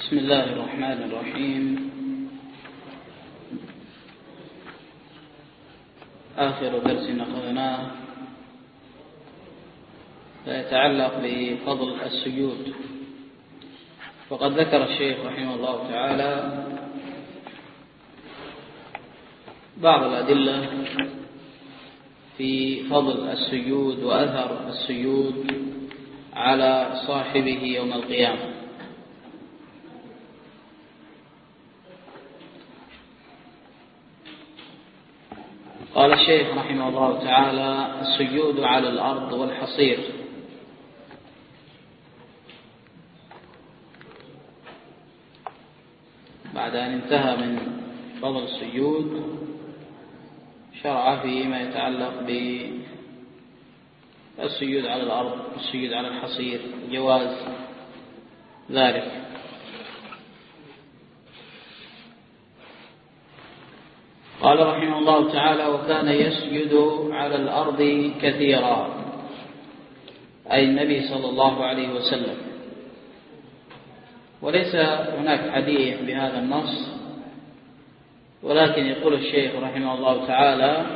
بسم الله الرحمن الرحيم. آخر درس أخذناه يتعلق بفضل السجود، وقد ذكر الشيخ رحمه الله تعالى بعض الأدلة في فضل السجود وأثر السجود على صاحبه يوم القيامة. قال الشيخ رحمه الله تعالى: السجود على الأرض والحصير. بعد أن انتهى من فضل السجود شرع فيما يتعلق بالسجود على الأرض والسجود على الحصير، جواز ذلك. قال رحمه الله تعالى: وكان يسجد على الأرض كثيرا، أي النبي صلى الله عليه وسلم. وليس هناك حديث بهذا النص، ولكن يقول الشيخ رحمه الله تعالى: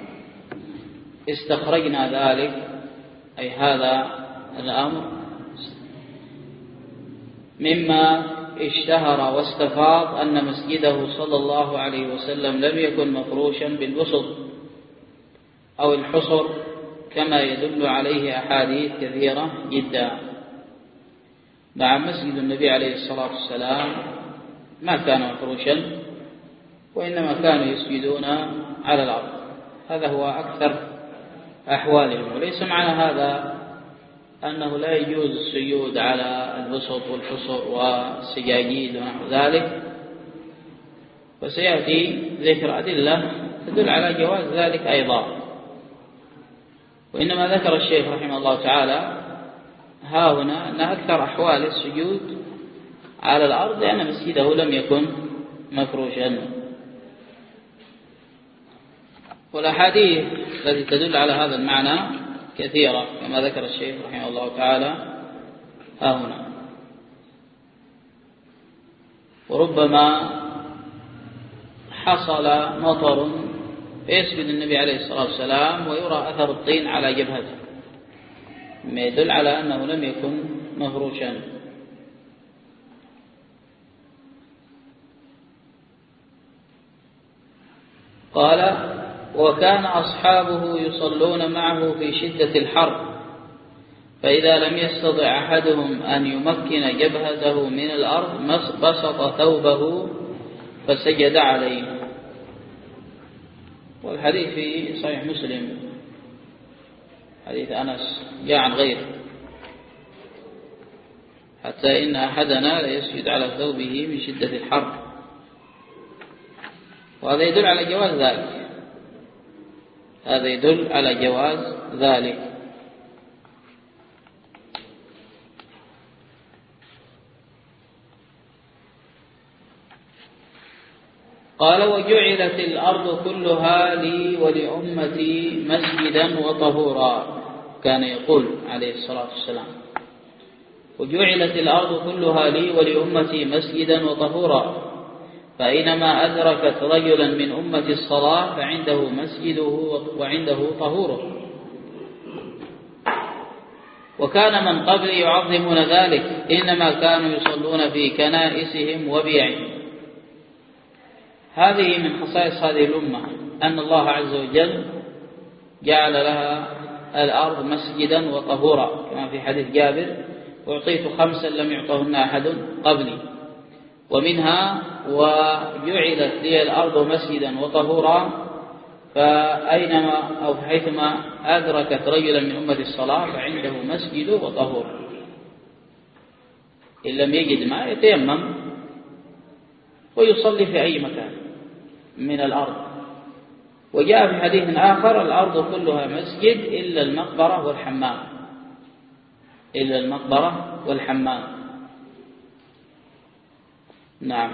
استخرجنا ذلك، أي هذا الأمر، مما اشتهر واستفاض أن مسجده صلى الله عليه وسلم لم يكن مفروشا بالبسط أو الحصر كما يدل عليه أحاديث كثيرة جدا. مع مسجد النبي عليه الصلاة والسلام ما كان مفروشا، وإنما كانوا يسجدون على الأرض. هذا هو أكثر أحوالهم. وليس معنى هذا أنه لا يجوز السجود على البسط والحصر والسجاجيد ونحو ذلك، وسيأتي ذكر أدلة تدل على جواز ذلك أيضا. وإنما ذكر الشيخ رحمه الله تعالى ها هنا أن أكثر أحوال السجود على الأرض لأن مسجده لم يكن مفروشا. والأحاديث التي تدل على هذا المعنى كثيرة كما ذكر الشيخ رحمه الله تعالى ها هنا. وربما حصل مطر فيسجد النبي عليه الصلاة والسلام ويرى أثر الطين على جبهته، مما يدل على أنه لم يكن مفروشا. قال: وكان أصحابه يصلون معه في شدة الحر، فإذا لم يستطع أحدهم أن يمكن جبهته من الأرض بسط ثوبه فسجد عليه. والحديث في صحيح مسلم، حديث أنس جاء عن غيره: حتى إن أحدنا ليسجد على ثوبه من شدة الحر. وهذا يدل على جواز ذلك، هذا يدل على جواز ذلك. قال: وجعلت الأرض كلها لي ولأمتي مسجدا وطهورا. كان يقول عليه الصلاة والسلام: وجعلت الأرض كلها لي ولأمتي مسجدا وطهورا، فأينما أدركت رجلا من أمة الصلاة فعنده مسجده وعنده طهوره. وكان من قبل يعظمون ذلك، إنما كانوا يصلون في كنائسهم وبيعهم. هذه من خصائص هذه الأمة، أن الله عز وجل جعل لها الأرض مسجدا وطهورا، كما في حديث جابر: أعطيت 5 لم يعطهن أحد قبلي. ومنها: وجعلت لي الأرض مسجدا وطهورا، فأينما أو حيثما أدركت رجلا من أمة الصلاة فعنده مسجد وطهور. إن لم يجد ماء يتيمم ويصلي في أي مكان من الأرض. وجاء في حديث آخر: الأرض كلها مسجد إلا المقبرة والحمام، إلا المقبرة والحمام. نعم.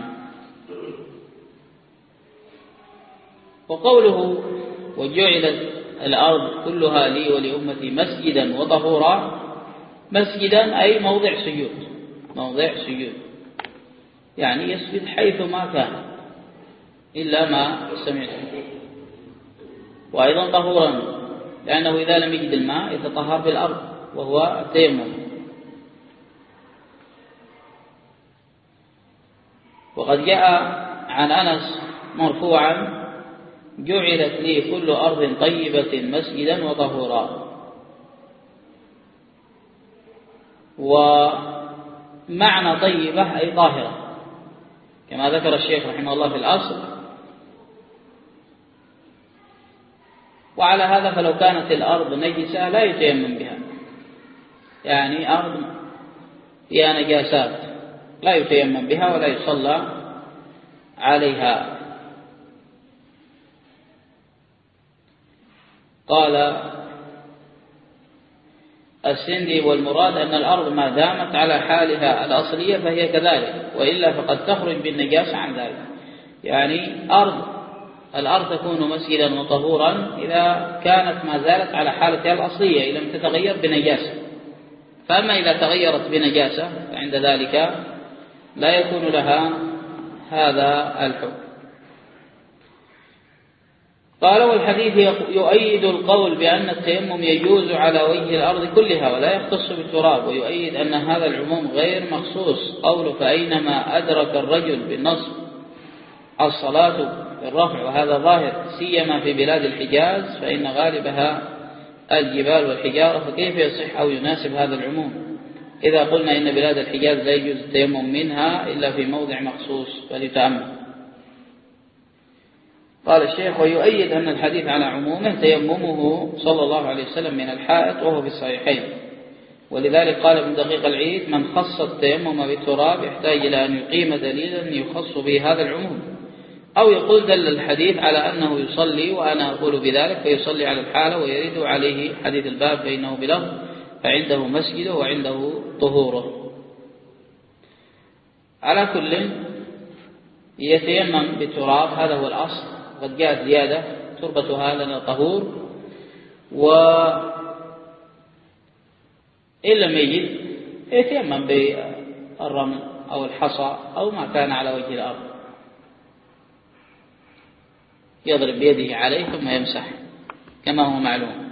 وقوله: وجعلت الأرض كلها لي ولأمتي مسجدا وطهورا، مسجدا أي موضع سجود، موضع سجود. يعني يسجد حيث ما كان إلا ما سمعته. وأيضا طهورا، لأنه إذا لم يجد الماء يتطهر بالأرض وهو التيمم. وقد جاء عن أنس مرفوعا: جعلت لي كل أرض طيبة مسجدا وطهورا. ومعنى طيبة أي طاهرة، كما ذكر الشيخ رحمه الله في الأصل. وعلى هذا فلو كانت الأرض نجسة لا يتيمم بها، يعني أرض فيها نجاسات لا يتيمم بها ولا يصلى عليها. قال السندي: والمراد أن الأرض ما دامت على حالها الأصلية فهي كذلك، وإلا فقد تخرج بالنجاسة عن ذلك. يعني الأرض تكون مسجدا وطهورا إذا كانت ما زالت على حالتها الأصلية، إذا لم تتغير بنجاسة. فأما إذا تغيرت بنجاسة فعند ذلك لا يكون لها هذا الحكم. قال: والحديث يؤيد القول بأن التيمم يجوز على وجه الأرض كلها ولا يختص بالتراب، ويؤيد أن هذا العموم غير مخصوص. قوله: فأينما أدرك الرجل بالنصب الصلاة بالرفع، وهذا ظاهر سيما في بلاد الحجاز فإن غالبها الجبال والحجارة، فكيف يصح أو يناسب هذا العموم إذا قلنا إن بلاد الحجاز لا يجوز التيمم منها إلا في موضع مخصوص؟ فليتأمل. قال الشيخ: ويؤيد أن الحديث على عمومه تيممه صلى الله عليه وسلم من الحائط وهو في الصحيحين. ولذلك قال ابن دقيق العيد: من خص التيمم بالتراب يحتاج إلى أن يقيم دليلا يخص به هذا العموم، أو يقول دل الحديث على أنه يصلي وأنا أقول بذلك، فيصلي على الحالة ويرد عليه حديث الباب فإنه بلفظ فعنده مسجده وعنده طهوره. على كل يتيمم بالتراب، هذا هو الأصل. قد جاءت زيادة: تربتها لنا طهور، وإن لم يجد يتيمم بالرمل أو الحصى أو ما كان على وجه الأرض، يضرب بيده عليه ثم يمسح كما هو معلوم.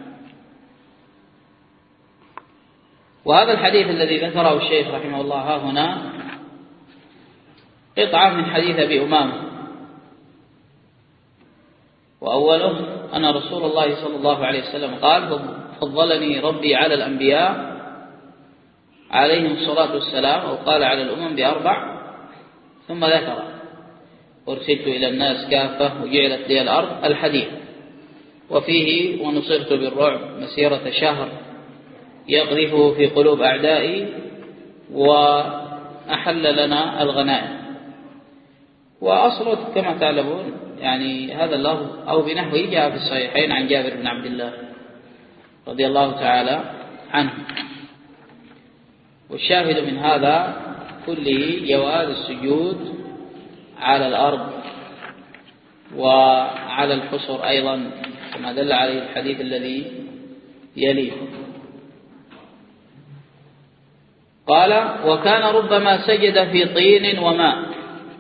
وهذا الحديث الذي ذكره الشيخ رحمه الله ها هنا قطعة من حديث أبي أمامة، وأوله أن رسول الله صلى الله عليه وسلم قال: فضلني ربي على الأنبياء عليهم الصلاة والسلام، أو قال على الأمم ب4، ثم ذكر: أرسلت إلى الناس كافة وجعلت لي الأرض، الحديث. وفيه: ونصرت بالرعب مسيرة شهر يقذفه في قلوب أعدائي وأحل لنا الغنائم. وأصله كما تعلمون يعني هذا اللفظ أو بنحوه جاء في الصحيحين عن جابر بن عبد الله رضي الله تعالى عنه. والشاهد من هذا كله جواز السجود على الأرض وعلى الحصر أيضا، كما دل عليه الحديث الذي يليه. قال: وكان ربما سجد في طين وماء،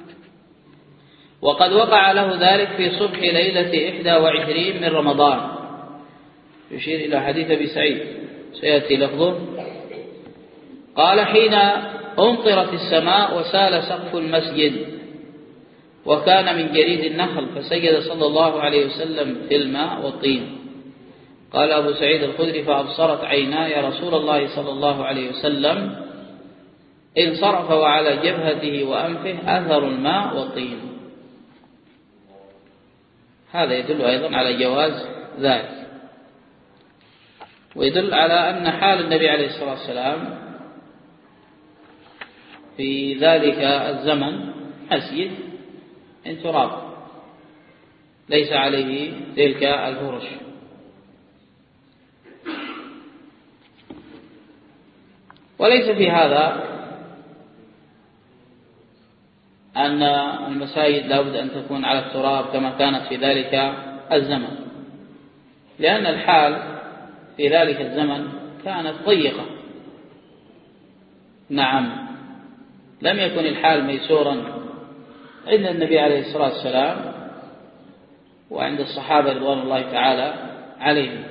وقد وقع له ذلك في صبح ليلة 21 من رمضان. يشير إلى حديث أبي سعيد سيأتي لفظه. قال: حين أمطرت السماء وسال سقف المسجد، وكان من جريد النخل، فسجد صلى الله عليه وسلم في الماء والطين. قال أبو سعيد الخدري: فأبصرت عيناي رسول الله صلى الله عليه وسلم انصرف وعلى جبهته وأنفه أثر الماء والطين. هذا يدل أيضا على جواز ذلك، ويدل على أن حال النبي عليه الصلاة والسلام في ذلك الزمن مسجد من تراب ليس عليه تلك الفرش. وليس في هذا أن المساجد لابد أن تكون على التراب كما كانت في ذلك الزمن، لأن الحال في ذلك الزمن كانت ضيقة. نعم، لم يكن الحال ميسورا عند النبي عليه الصلاة والسلام وعند الصحابة رضوان الله تعالى عليهم،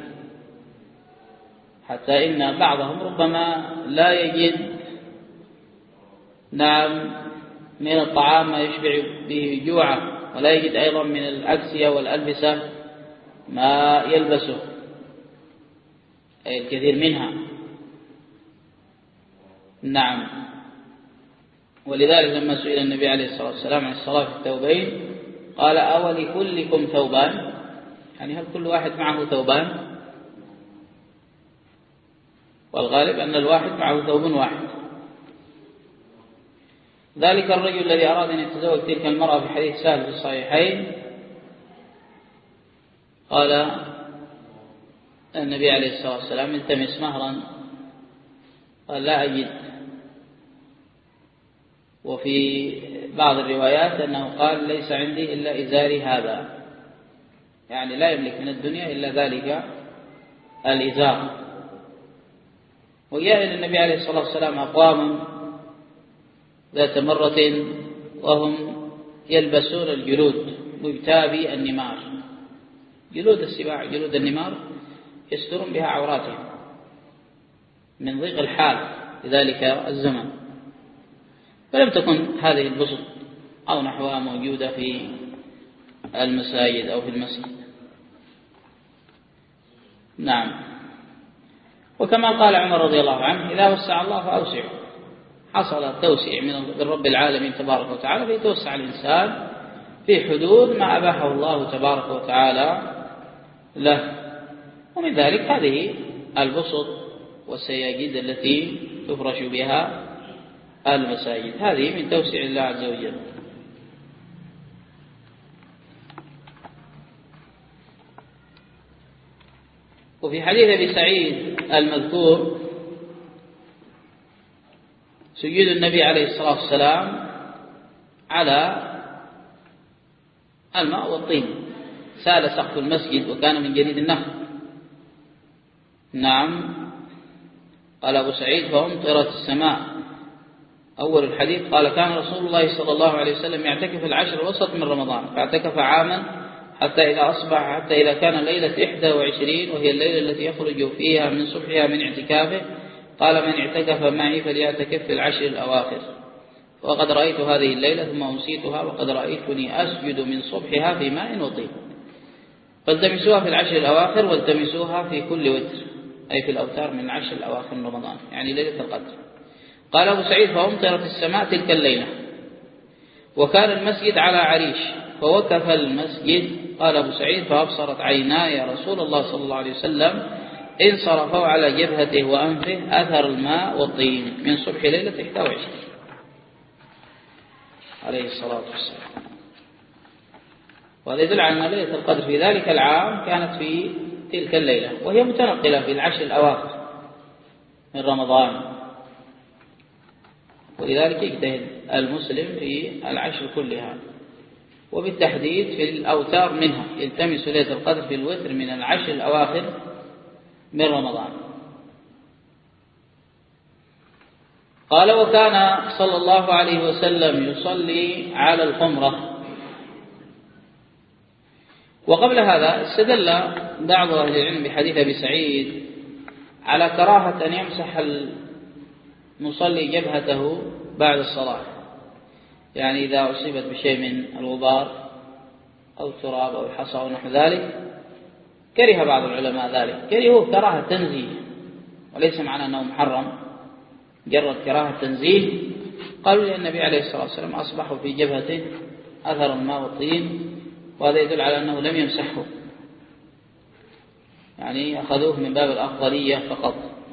حتى إن بعضهم ربما لا يجد من الطعام ما يشبع به جوعه، ولا يجد أيضا من الأكسية والألبسة ما يلبسه، أي الكثير منها. ولذلك لما سئل النبي عليه الصلاة والسلام عن الصلاة في الثوبين قال: أولكلكم ثوبان؟ يعني هل كل واحد معه ثوبان؟ والغالب أن الواحد معه ثوب واحد. ذلك الرجل الذي أراد أن يتزوج تلك المرأة في حديث سهل في الصحيحين قال النبي عليه الصلاة والسلام: التمس مهرا. قال: لا أجد. وفي بعض الروايات أنه قال: ليس عندي إلا إزاري هذا، يعني لا يملك من الدنيا إلا ذلك الإزار. وجاء إلى النبي عليه الصلاة والسلام أقوام ذات مرة وهم يلبسون الجلود مجتابي النمار، جلود السباع، جلود النمار، يسترون بها عوراتهم من ضيق الحال في ذلك الزمن. فلم تكن هذه البسط أو نحوها موجودة في المساجد أو في المسجد. وكما قال عمر رضي الله عنه: إذا وسع الله فأوسعوا. حصل التوسع من رب العالمين تبارك وتعالى، فيتوسع الإنسان في حدود ما أباحه الله تبارك وتعالى له. ومن ذلك هذه البسط والسياجيد التي تفرش بها المساجد، هذه من توسع الله عز وجل. وفي حديث أبي سعيد المذكور سجود النبي عليه الصلاة والسلام على الماء والطين، سال سقف المسجد وكان من جليد النخل. قال أبو سعيد: فأمطرت السماء. أول الحديث قال: كان رسول الله صلى الله عليه وسلم يعتكف العشر الوسط من رمضان، فاعتكف عاما حتى إذا أصبح، حتى إذا كان ليلة 21 وهي الليلة التي يخرج فيها من صبحها من اعتكافه، قال: من اعتكف معي فليعتكف في العشر الأواخر. وقد رأيت هذه الليلة ثم أنسيتها، وقد رأيتني أسجد من صبحها في ماء وطين. فالتمسوها في العشر الأواخر، والتمسوها في كل وتر، أي في الأوتار من العشر الأواخر من رمضان، يعني ليلة القدر. قال أبو سعيد: فأمطرت السماء تلك الليلة، وكان المسجد على عريش، فوقف المسجد. قال أبو سعيد: فأبصرت عيناي رسول الله صلى الله عليه وسلم انصرفوا على جبهته وأنفه أثر الماء والطين من صبح ليلة 21 عليه الصلاة والسلام. وهذا يدل على أن ليلة القدر في ذلك العام كانت في تلك الليلة، وهي متنقلة في العشر الأواخر من رمضان، ولذلك يجتهد المسلم في العشر كلها، وبالتحديد في الأوتار منها، يلتمس ليلة القدر في الوتر من العشر الأواخر من رمضان. قال: وكان صلى الله عليه وسلم يصلي على الخمرة. وقبل هذا استدل بعض أهل العلم بحديث أبي سعيد على كراهة أن يمسح المصلي جبهته بعد الصلاة، يعني إذا أصيبت بشيء من الغبار أو التراب أو الحصى أو نحو ذلك، كره بعض العلماء ذلك، كرهوه كراهة تنزيه، وليس معنى أنه محرم، جرد كراهة تنزيه. قالوا لأن النبي عليه الصلاة والسلام أصبحوا في جبهته أثر الماء والطين، وهذا يدل على أنه لم يمسحه، يعني أخذوه من باب الأفضلية فقط.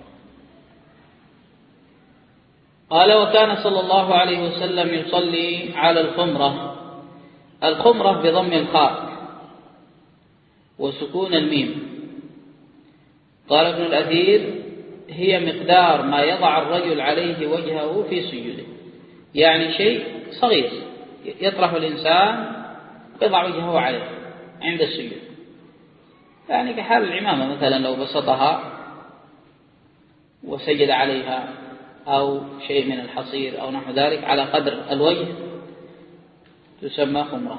قال: وكان صلى الله عليه وسلم يصلي على الخمرة. الخمرة بضم الخاء وسكون الميم. قال ابن الأثير: هي مقدار ما يضع الرجل عليه وجهه في سجوده، يعني شيء صغير يطرح الإنسان يضع وجهه عليه عند السجود، يعني كحال العمامة مثلا لو بسطها وسجد عليها أو شيء من الحصير أو نحو ذلك على قدر الوجه تسمى خمرة.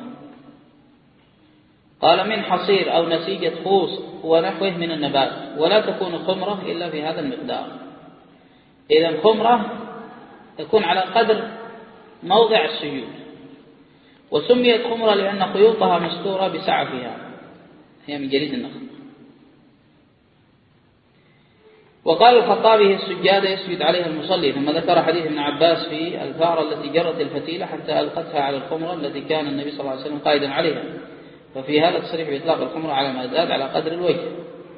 قال من حصير أو نسيجة خوص ونحوه من النبات، ولا تكون خمرة إلا في هذا المقدار. إذا الخمرة تكون على قدر موضع السجود، وسميت خمرة لأن خيوطها مستورة بسعفها، هي من جليد النخل. وقال الخطابي السجادة يسجد عليها المصلي، ثم ذكر حديث ابن عباس في الفارة التي جرت الفتيلة حتى ألقتها على الخمرة التي كان النبي صلى الله عليه وسلم قائدا عليها، ففي هذا تصريح بإطلاق الخمرة على ما زاد على قدر الوجه.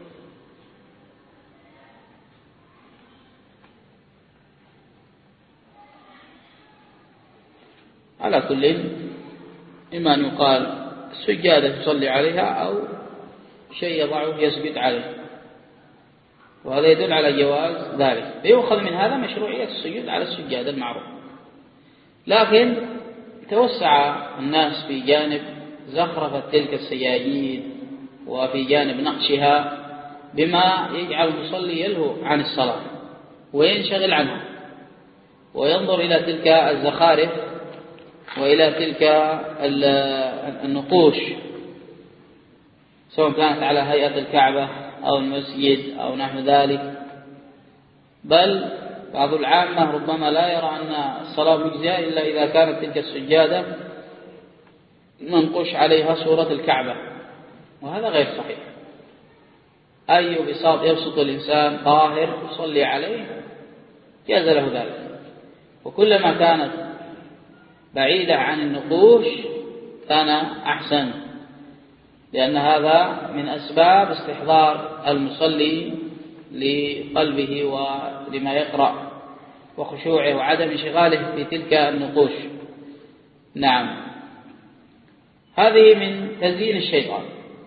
على كل إما أن يقال السجادة تصلي عليها أو شيء يضعه يسجد عليه، وهذا يدل على جواز ذلك. فيؤخذ من هذا مشروعية السجود على السجادة المعروف. لكن توسع الناس في جانب زخرفة تلك السجاجيد وفي جانب نقشها بما يجعل المصلي يلهو عن الصلاة وينشغل عنها وينظر إلى تلك الزخارف وإلى تلك النقوش، سواء كانت على هيئة الكعبة أو المسجد أو نحو ذلك. بل بعض العامة ربما لا يرى أن الصلاة مجزية إلا إذا كانت تلك السجادة منقوش عليها صورة الكعبة، وهذا غير صحيح. أي بساط يبسط الإنسان طاهر يصلي عليه جاز له ذلك، وكلما كانت بعيدة عن النقوش كان أحسن، لأن هذا من أسباب استحضار المصلي لقلبه ولما يقرأ وخشوعه وعدم انشغاله في تلك النقوش. نعم، هذه من تزيين الشيطان.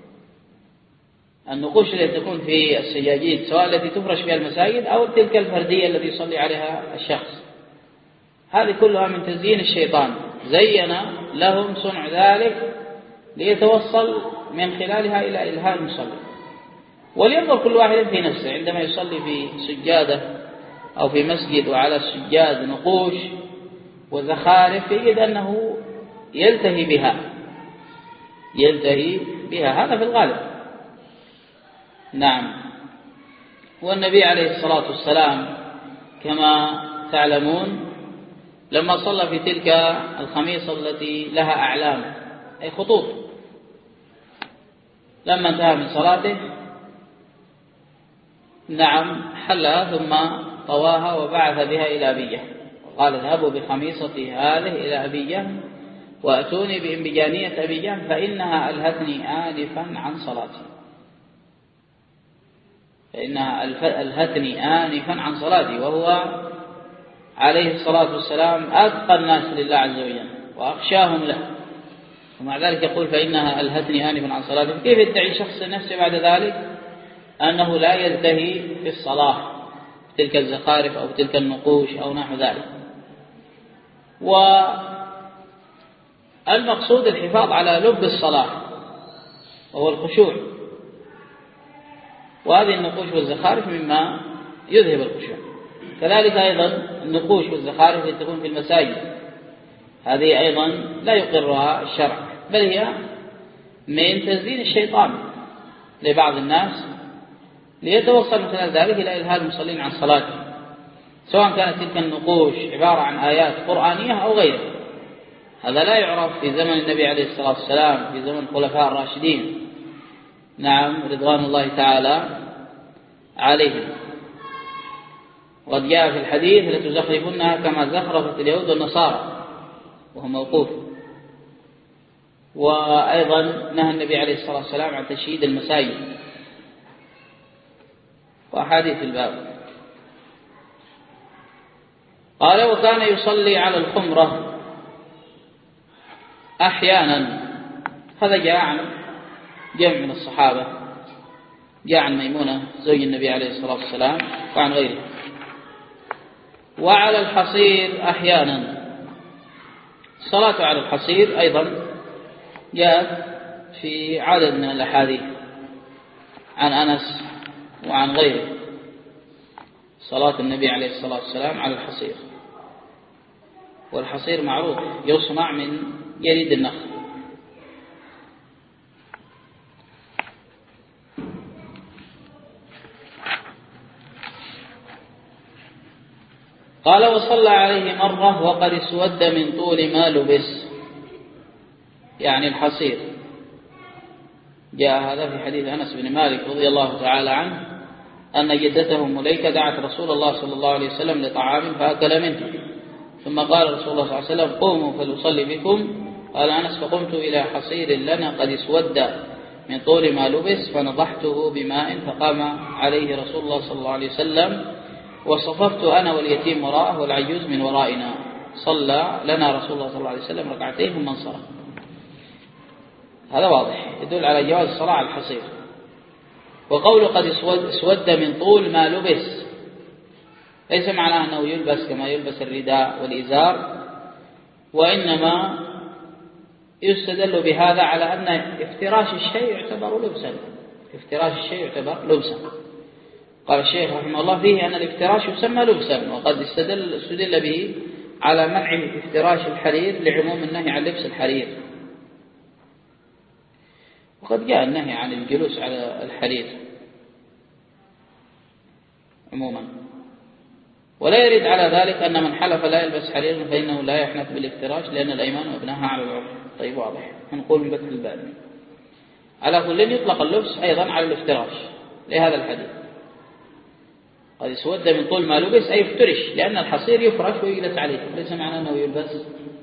النقوش التي تكون في السجاجيد سواء التي تفرش فيها المساجد أو تلك الفردية التي يصلي عليها الشخص، هذه كلها من تزيين الشيطان، زين لهم صنع ذلك ليتوصل من خلالها إلى إلهاء المصلي. ولينظر كل واحد في نفسه عندما يصلي في سجادة أو في مسجد وعلى السجاد نقوش وزخارف يجد أنه يلتهي بها، هذا في الغالب. نعم. والنبي عليه الصلاة والسلام كما تعلمون لما صلى في تلك الخميصة التي لها أعلام أي خطوط، لما انتهى من صلاته نعم حلها ثم طواها وبعث بها إلى أبيه، وقال اذهبوا بخميصتي هذه إلى أبيه وأتوني بإنبجانية أبيه فإنها ألهتني آنفا عن صلاتي، وهو عليه الصلاة والسلام أتقى الناس لله عز وجل وأخشاهم له، ومع ذلك يقول فإنها ألهتني آنفا عن صلاتي. كيف يدعي شخص نفسه بعد ذلك أنه لا يلتهي في الصلاة تلك الزخارف أو تلك النقوش أو نحو ذلك؟ والمقصود الحفاظ على لب الصلاة وهو الخشوع، وهذه النقوش والزخارف مما يذهب الخشوع. كذلك أيضا النقوش والزخارف التي تكون في المساجد هذه أيضا لا يقرها الشرع، بل هي من تزيين الشيطان لبعض الناس ليتوصل مثل ذلك إلى إلهاء المصلين عن صلاته، سواء كانت تلك النقوش عبارة عن آيات قرآنية أو غيرها. هذا لا يعرف في زمن النبي عليه الصلاة والسلام، في زمن الخلفاء الراشدين نعم رضوان الله تعالى عليهم. وقد جاء في الحديث لتزخرفنها كما زخرفت اليهود والنصارى، وهو موقوف. وأيضا نهى النبي عليه الصلاة والسلام عن تشييد المساجد، وأحاديث الباب. قال وكان يصلي على الخمرة أحيانا، هذا جاء عن جمع من الصحابة، جاء عن ميمونة زوج النبي عليه الصلاة والسلام وعن غيره. وعلى الحصير أحيانا، الصلاة على الحصير أيضا جاءت في عدد من الأحاديث عن أنس وعن غيره. صلاة النبي عليه الصلاة والسلام على الحصير. والحصير معروف يصنع من جريد النخل. قال وصلى عليه مرة وقد اسود من طول ما لبس، يعني الحصير. جاء هذا في حديث أنس بن مالك رضي الله تعالى عنه أن جدته مليكة دعت رسول الله صلى الله عليه وسلم لطعام فأكل منه، ثم قال رسول الله صلى الله عليه وسلم قوموا فليصلي بكم. قال أنس فقمت إلى حصير لنا قد اسود من طول ما لبس فنضحته بماء فقام عليه رسول الله صلى الله عليه وسلم وصففت أنا واليتيم وراءه والعجوز من ورائنا، صلى لنا رسول الله صلى الله عليه وسلم ركعتين ثم انصرف. هذا واضح يدل على جواز الصلاة على الحصير. وقول قد اسود من طول ما لبس ليس معناه أنه يلبس كما يلبس الرداء والإزار، وإنما يستدل بهذا على أن افتراش الشيء يعتبر لبسا. افتراش الشيء يعتبر لبسا. قال الشيخ رحمه الله فيه أن الافتراش يسمى لبسا، وقد استدل به على منع افتراش الحرير لعموم النهي عن لبس الحرير. وقد جاء النهي عن الجلوس على الحرير عموما. ولا يرد على ذلك أن من حلف لا يلبس حرير فإنه لا يحنث بالافتراش لأن الأيمان مبناها على العرف. طيب واضح، نقول من فتح الباب. على كل يطلق اللبس أيضا على الافتراش لهذا الحديث قد اسود من طول ما لبس أي افترش، لأن الحصير يفرش ويجلس عليه، ليس معنى أنه يلبس.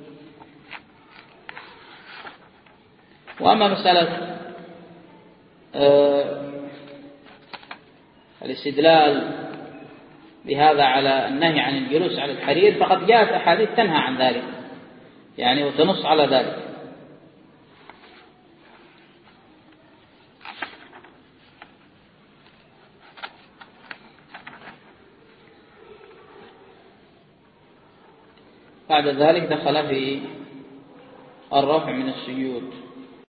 وأما مسألة الاستدلال بهذا على النهي عن الجلوس على الحرير فقد جاءت أحاديث تنهى عن ذلك يعني وتنص على ذلك. بعد ذلك دخل في الرفع من السجود.